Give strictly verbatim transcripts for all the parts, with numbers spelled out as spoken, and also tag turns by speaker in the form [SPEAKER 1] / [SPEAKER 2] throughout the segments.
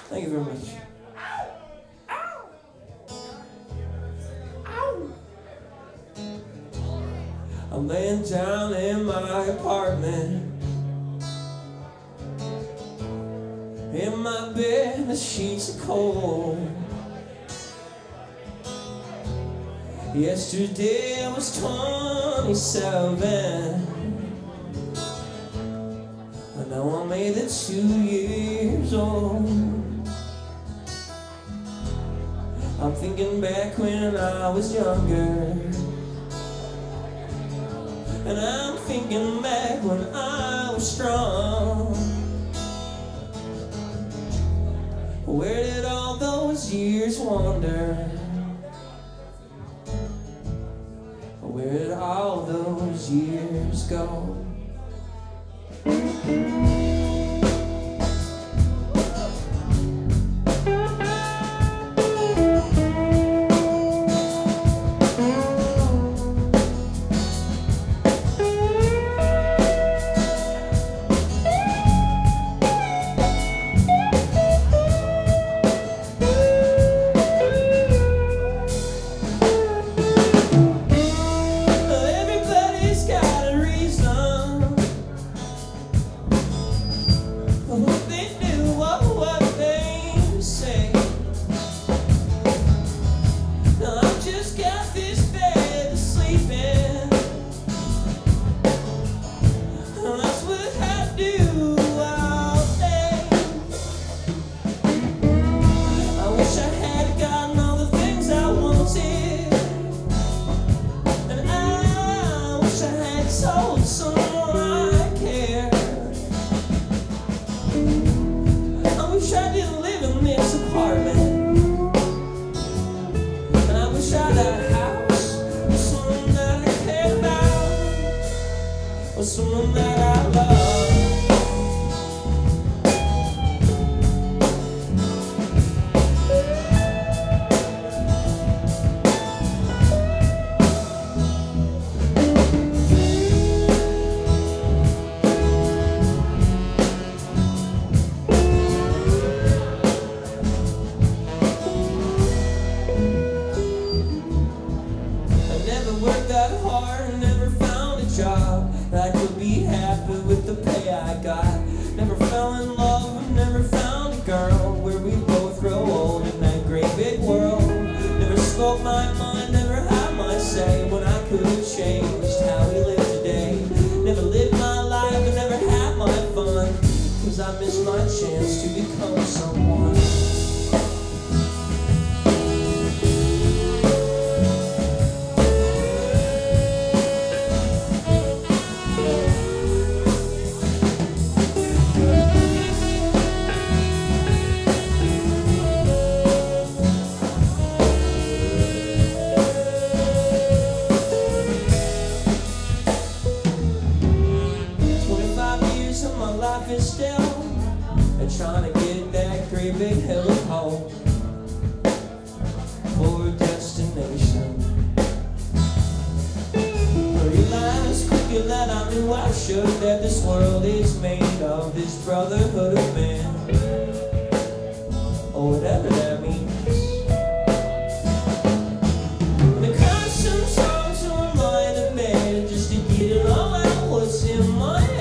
[SPEAKER 1] Thank you very much. I'm laying down in my apartment, in my bed, the sheets are cold. Yesterday I was twenty-seven, and now I'm eighty-two years old. I'm thinking back when I was younger, and I'm thinking back when I was strong. Where did all those years wander? Where did all those years go? Told someone I care. I wish I didn't live in this apartment, and I wish I had a house with someone that I care about, or someone that I love. Worked that hard, never found a job that could be happy with the pay I got. Never fell in love, never found a girl where we both grow old in that great big world. Never spoke my mind, never had my say when I could have changed how we live today. Never lived my life and never had my fun, cause I missed my chance to become someone. Life is still and trying to get that great big hill of hope for a destination. I realized quickly that I knew I should, that this world is made of this brotherhood of man, or whatever that means. The constant songs to remind me just to get it all out what's in my head.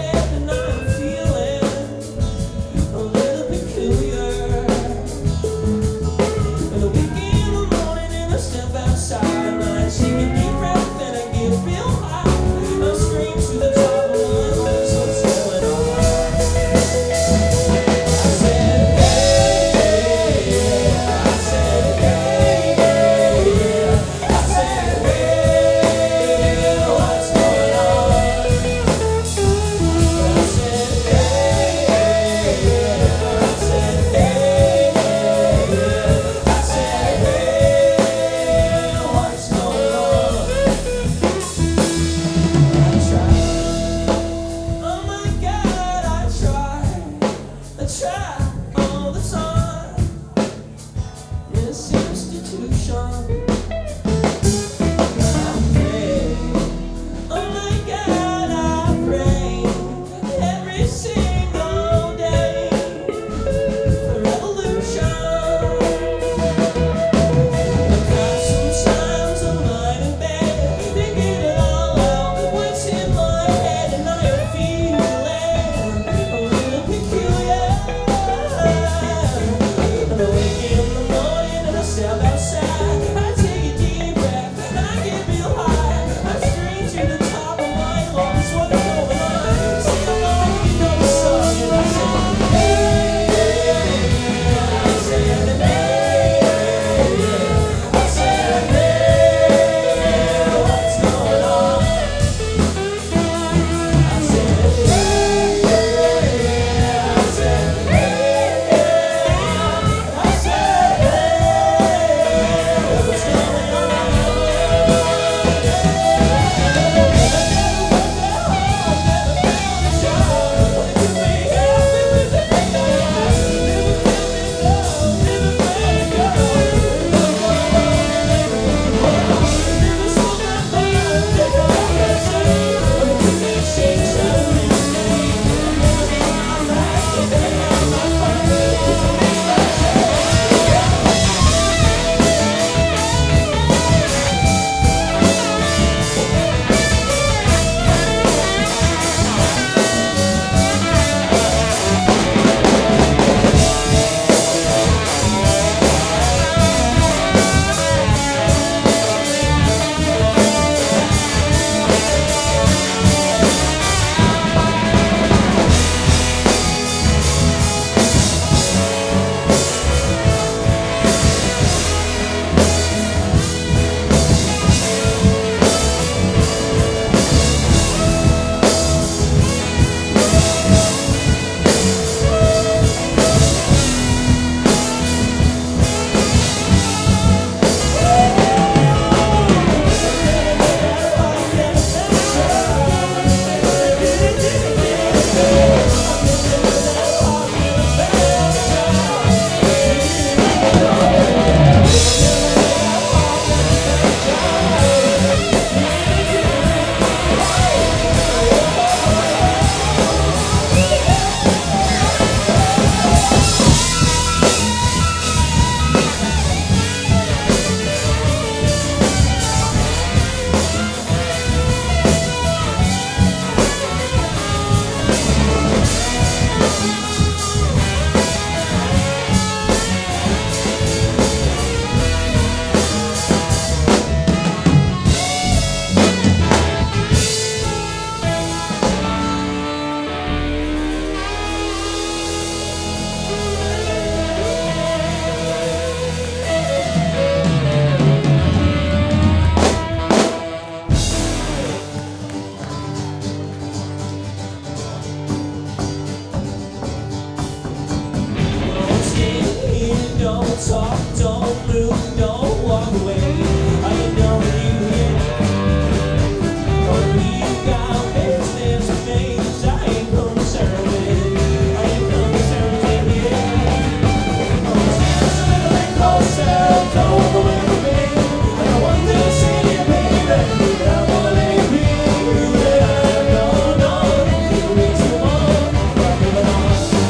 [SPEAKER 1] don't talk, don't move, don't walk away. I ain't done with you yet. Or you got business with me, 'cause I ain't concerned with it. I ain't concerned with it yet. Oh, stand a little bit closer, don't walk away from me. I got one thing to say to you, baby, but I'm gonna let it be. You that I've gone on, you way too long, but moving on.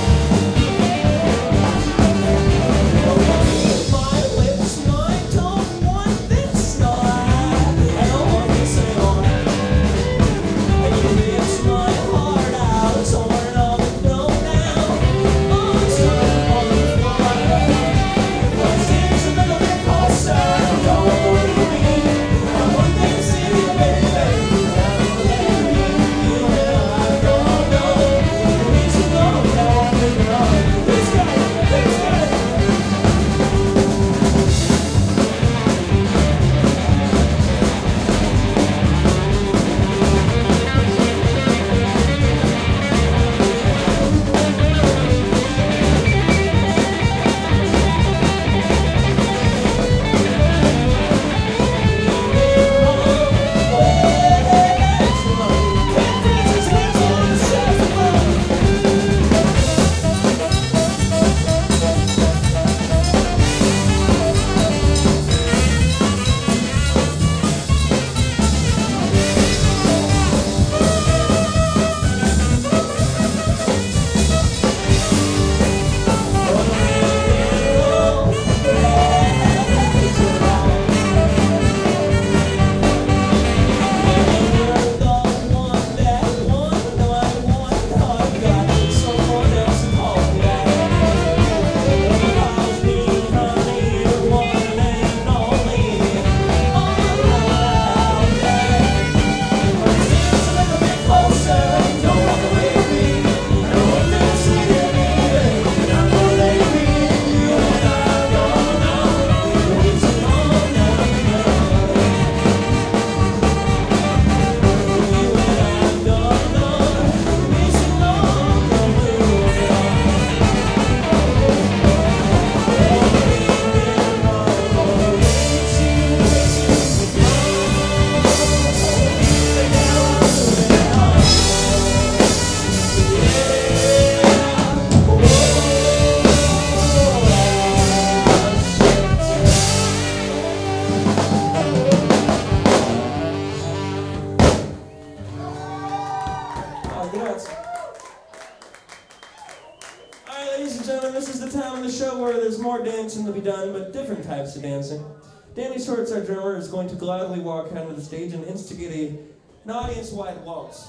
[SPEAKER 1] Alright, ladies and gentlemen, this is the time of the show where there's more dancing to be done, but different types of dancing. Danny Schwartz, our drummer, is going to gladly walk onto the stage and instigate a, an audience-wide waltz.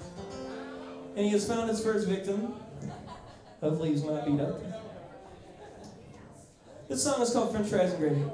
[SPEAKER 1] And he has found his first victim. Hopefully he's not beat up. This song is called French Fries and Gravy.